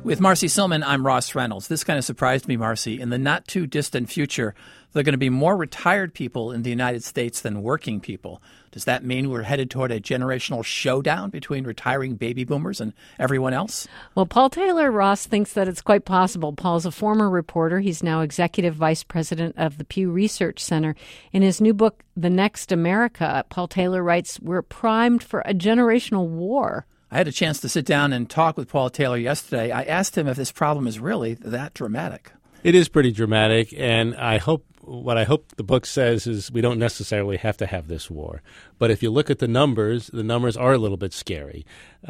With Marcy Silman, I'm Ross Reynolds. This kind of surprised me, Marcy. In the not-too-distant future, there are going to be more retired people in the United States than working people. Does that mean we're headed toward a generational showdown between retiring baby boomers and everyone else? Well, Paul Taylor, Ross, thinks that it's quite possible. Paul's a former reporter. He's now executive vice president of the Pew Research Center. In his new book, The Next America, Paul Taylor writes, we're primed for a generational war. I had a chance to sit down and talk with Paul Taylor yesterday. I asked him if this problem is really that dramatic. It is pretty dramatic, and what I hope the book says is we don't necessarily have to have this war. But if you look at the numbers are a little bit scary.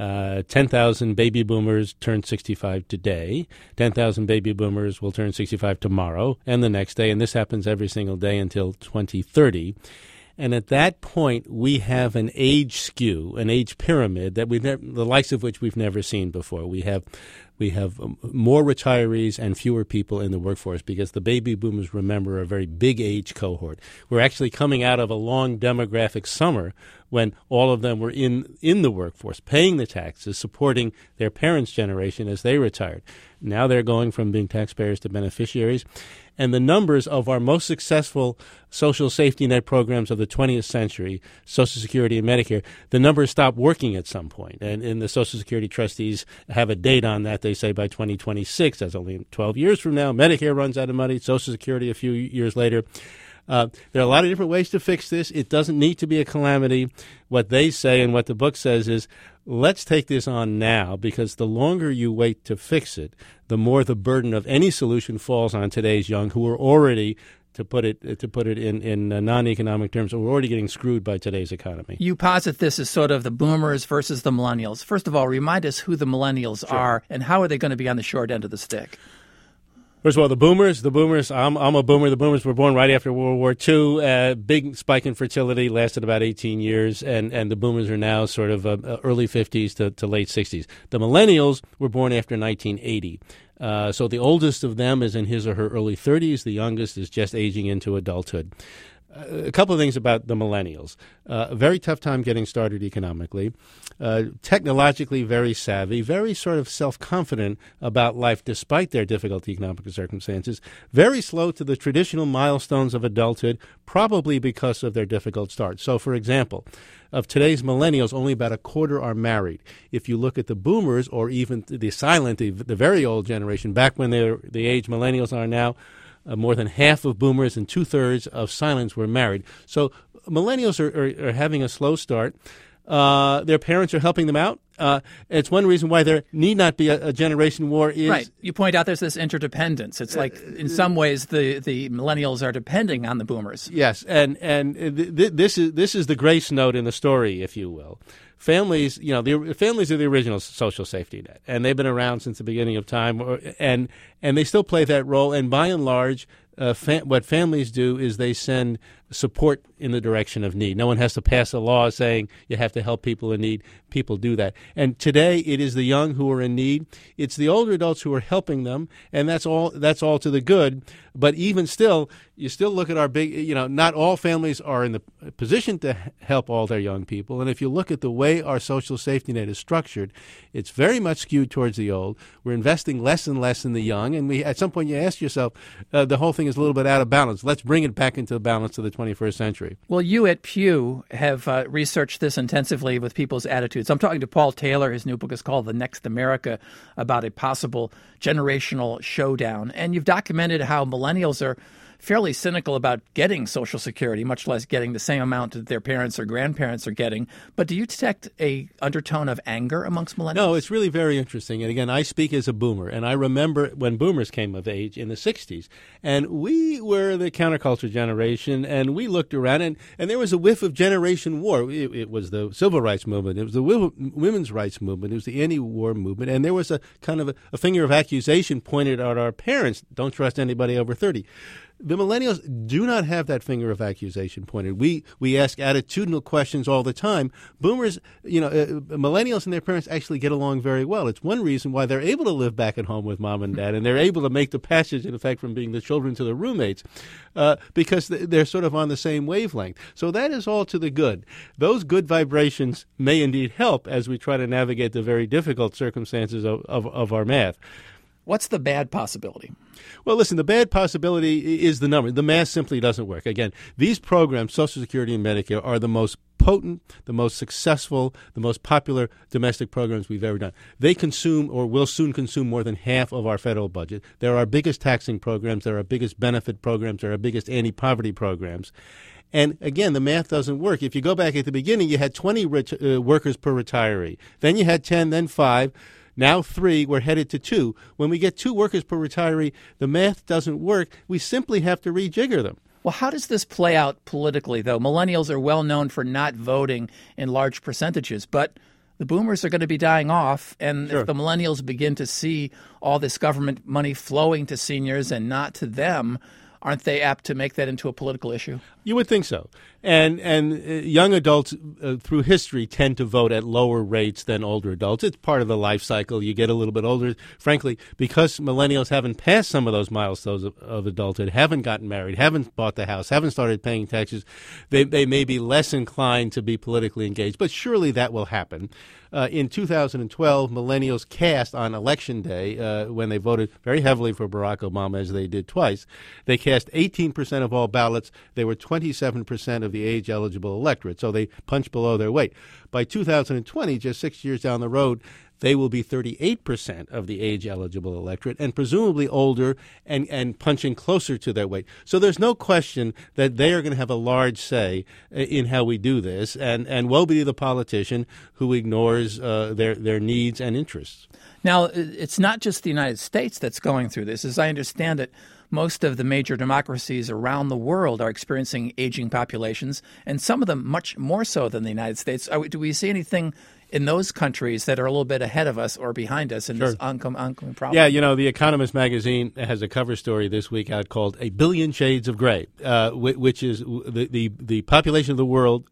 10,000 baby boomers turn 65 today. 10,000 baby boomers will turn 65 tomorrow and the next day, and this happens every single day until 2030. And at that point, we have an age skew, an age pyramid that the likes of which we've never seen before. We have more retirees and fewer people in the workforce because the baby boomers, remember, are a very big age cohort. We're actually coming out of a long demographic summer when all of them were in the workforce, paying the taxes, supporting their parents' generation as they retired. Now they're going from being taxpayers to beneficiaries. And the numbers of our most successful social safety net programs of the 20th century, Social Security and Medicare, the numbers stop working at some point. And the Social Security trustees have a date on that. They say by 2026, that's only 12 years from now. Medicare runs out of money, Social Security a few years later. There are a lot of different ways to fix this. It doesn't need to be a calamity. What they say and what the book says is, let's take this on now, because the longer you wait to fix it, the more the burden of any solution falls on today's young who are already, to put it in non-economic terms, we're already getting screwed by today's economy. You posit this as sort of the boomers versus the millennials. First of all, remind us who the millennials are and how are they going to be on the short end of the stick? First of all, the boomers, I'm a boomer. The boomers were born right after World War II. Big spike in fertility, lasted about 18 years, and the boomers are now sort of early 50s to late 60s. The millennials were born after 1980. So the oldest of them is in his or her early 30s. The youngest is just aging into adulthood. A couple of things about the millennials. A very tough time getting started economically, technologically very savvy, very sort of self-confident about life despite their difficult economic circumstances, very slow to the traditional milestones of adulthood, probably because of their difficult start. So, for example, of today's millennials, only about a quarter are married. If you look at the boomers or even the silent, the very old generation, back when they're the age millennials are now, more than half of boomers and two-thirds of silents were married. So millennials are having a slow start. Their parents are helping them out. It's one reason why there need not be a generation war. Right. You point out there's this interdependence. It's like in some ways the millennials are depending on the boomers. Yes, and this is the grace note in the story, if you will. Families, the families are the original social safety net, and they've been around since the beginning of time, and they still play that role. And by and large, what families do is they send support in the direction of need. No one has to pass a law saying you have to help people in need. People do that. And today it is the young who are in need. It's the older adults who are helping them, and that's all to the good. But even still, you still look at our big, not all families are in the position to help all their young people. And if you look at the way our social safety net is structured, it's very much skewed towards the old. We're investing less and less in the young. And at some point you ask yourself, the whole thing is a little bit out of balance. Let's bring it back into the balance of the 21st century. Well, you at Pew have researched this intensively with people's attitudes. I'm talking to Paul Taylor. His new book is called The Next America, about a possible generational showdown. And you've documented how millennials are fairly cynical about getting Social Security, much less getting the same amount that their parents or grandparents are getting. But do you detect a undertone of anger amongst millennials? No, it's really very interesting. And again, I speak as a boomer, and I remember when boomers came of age in the 60s. And we were the counterculture generation, and we looked around, and there was a whiff of generation war. It was the civil rights movement. It was the women's rights movement. It was the anti-war movement. And there was a kind of a finger of accusation pointed at our parents. Don't trust anybody over 30. The millennials do not have that finger of accusation pointed. We ask attitudinal questions all the time. Boomers, millennials and their parents actually get along very well. It's one reason why they're able to live back at home with mom and dad, and they're able to make the passage, in effect, from being the children to the roommates, because they're sort of on the same wavelength. So that is all to the good. Those good vibrations may indeed help as we try to navigate the very difficult circumstances of our math. What's the bad possibility? Well, listen, the bad possibility is the number. The math simply doesn't work. Again, these programs, Social Security and Medicare, are the most potent, the most successful, the most popular domestic programs we've ever done. They consume or will soon consume more than half of our federal budget. They're our biggest taxing programs. They're our biggest benefit programs. They're our biggest anti-poverty programs. And again, the math doesn't work. If you go back at the beginning, you had 20 workers per retiree. Then you had 10, then 5. Now 3, we're headed to 2. When we get 2 workers per retiree, the math doesn't work. We simply have to rejigger them. Well, how does this play out politically, though? Millennials are well known for not voting in large percentages, but the boomers are going to be dying off. And Sure. If the millennials begin to see all this government money flowing to seniors and not to them, aren't they apt to make that into a political issue? You would think so. And young adults through history tend to vote at lower rates than older adults. It's part of the life cycle. You get a little bit older. Frankly, because millennials haven't passed some of those milestones of adulthood, haven't gotten married, haven't bought the house, haven't started paying taxes, they may be less inclined to be politically engaged. But surely that will happen. In 2012, millennials cast on Election Day, when they voted very heavily for Barack Obama, as they did twice, they cast 18% of all ballots. They were 27% of the age-eligible electorate, so they punched below their weight. By 2020, just 6 years down the road, they will be 38% of the age-eligible electorate and presumably older and punching closer to their weight. So there's no question that they are going to have a large say in how we do this, and woe be the politician who ignores their needs and interests. Now, it's not just the United States that's going through this. As I understand it, most of the major democracies around the world are experiencing aging populations, and some of them much more so than the United States. Do we see anything in those countries that are a little bit ahead of us or behind us in this oncoming problem? Yeah, The Economist magazine has a cover story this week out called "A Billion Shades of Gray," which is the population of the world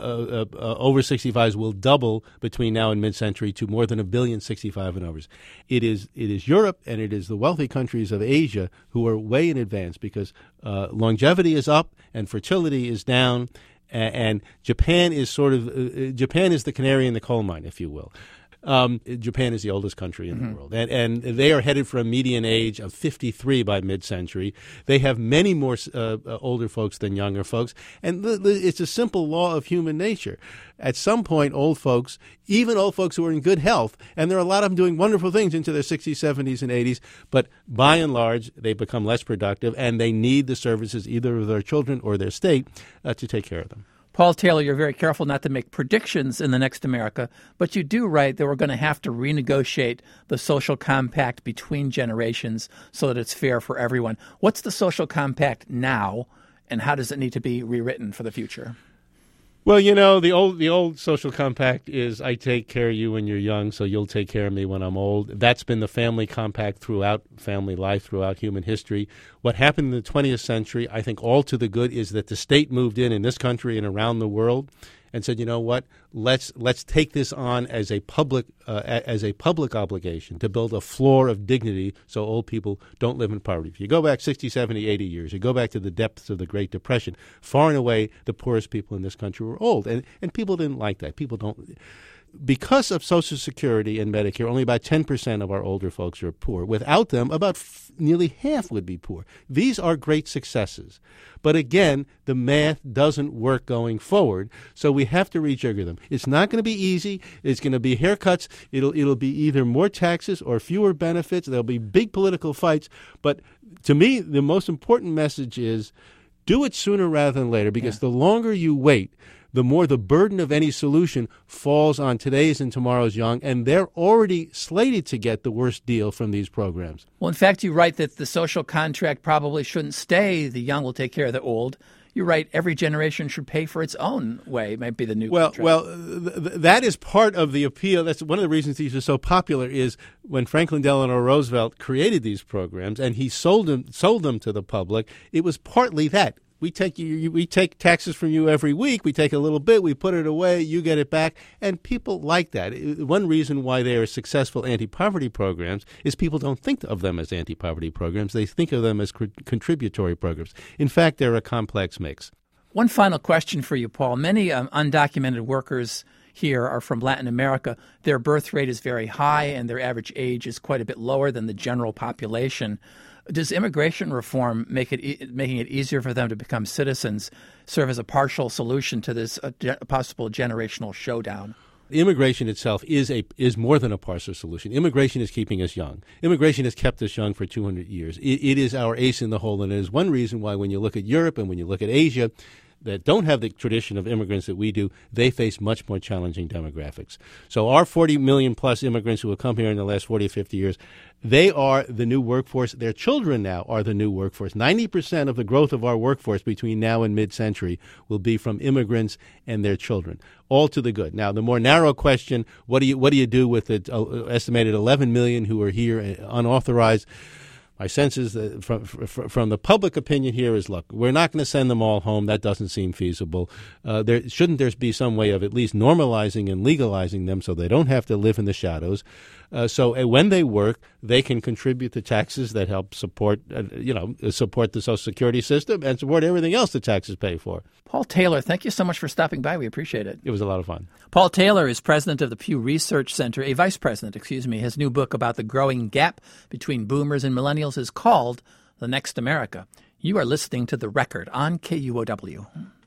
over 65s will double between now and mid-century to more than 1 billion 65 and overs. It is Europe and it is the wealthy countries of Asia who are way in advance because longevity is up and fertility is down. And Japan is Japan is the canary in the coal mine, if you will. Japan is the oldest country in the world, and they are headed for a median age of 53 by mid-century. They have many more older folks than younger folks, and it's a simple law of human nature. At some point, old folks, even old folks who are in good health, and there are a lot of them doing wonderful things into their 60s, 70s, and 80s, but by and large, they become less productive, and they need the services either of their children or their state to take care of them. Paul Taylor, you're very careful not to make predictions in the next America, but you do write that we're going to have to renegotiate the social compact between generations so that it's fair for everyone. What's the social compact now, and how does it need to be rewritten for the future? Well, the old social compact is I take care of you when you're young, so you'll take care of me when I'm old. That's been the family compact throughout family life, throughout human history. What happened in the 20th century, I think all to the good, is that the state moved in this country and around the world and said, you know what, let's take this on as a public obligation to build a floor of dignity so old people don't live in poverty. If you go back 60, 70, 80 years, you go back to the depths of the Great Depression, far and away the poorest people in this country were old, and people didn't like that. People don't. Because of Social Security and Medicare, only about 10% of our older folks are poor. Without them, about nearly half would be poor. These are great successes. But again, the math doesn't work going forward, so we have to rejigger them. It's not going to be easy. It's going to be haircuts. It'll be either more taxes or fewer benefits. There'll be big political fights. But to me, the most important message is do it sooner rather than later, because the longer you wait, the more the burden of any solution falls on today's and tomorrow's young, and they're already slated to get the worst deal from these programs. Well, in fact, you write that the social contract probably shouldn't stay. The young will take care of the old. you write every generation should pay for its own way, might be the new contract. That is part of the appeal. That's one of the reasons these are so popular is when Franklin Delano Roosevelt created these programs and he sold them to the public, it was partly that. We take taxes from you every week. We take a little bit. We put it away. You get it back. And people like that. One reason why they are successful anti-poverty programs is people don't think of them as anti-poverty programs. They think of them as contributory programs. In fact, they're a complex mix. One final question for you, Paul. Many undocumented workers here are from Latin America. Their birth rate is very high, and their average age is quite a bit lower than the general population. Does immigration reform making it easier for them to become citizens serve as a partial solution to this possible generational showdown? Immigration itself is more than a partial solution. Immigration is keeping us young. Immigration has kept us young for 200 years. It is our ace in the hole, and it is one reason why when you look at Europe and when you look at Asia, that don't have the tradition of immigrants that we do, they face much more challenging demographics. So our 40 million plus immigrants who have come here in the last 40 or 50 years, they are the new workforce. Their children now are the new workforce. 90% of the growth of our workforce between now and mid-century will be from immigrants and their children, all to the good. Now, the more narrow question, what do you do with the estimated 11 million who are here unauthorized? My sense is that from the public opinion here is, look, we're not going to send them all home. That doesn't seem feasible. Shouldn't there be some way of at least normalizing and legalizing them so they don't have to live in the shadows? So when they work, they can contribute to taxes that help support the Social Security system and support everything else the taxes pay for. Paul Taylor, thank you so much for stopping by. We appreciate it. It was a lot of fun. Paul Taylor is president of the Pew Research Center, vice president. His new book about the growing gap between boomers and millennials is called The Next America. You are listening to The Record on KUOW.